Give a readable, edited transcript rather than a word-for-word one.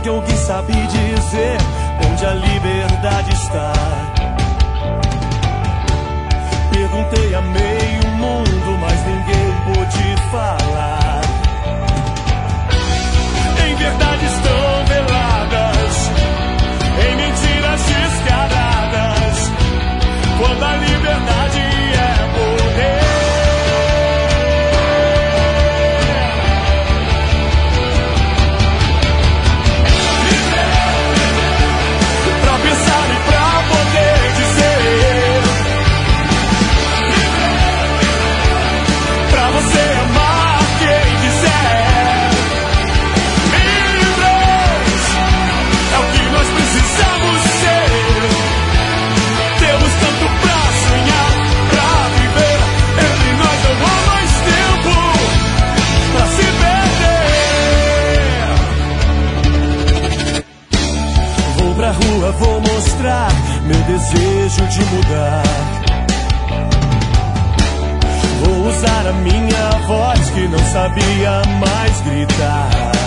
alguém sabe dizer onde a liberdade está. Perguntei a meio mundo, mas ninguém pôde falar. Em verdades tão veladas, em mentiras descaradas, quando a liberdade é poder. Pra pensar e pra poder dizer, pra você amar quem quiser. Livres é o que nós precisamos ser. Temos tanto pra sonhar, pra viver. Entre nós não há mais tempo pra se perder. Vou pra rua, vou mostrar meu desejo de mudar. Vou usar a minha voz que não sabia mais gritar.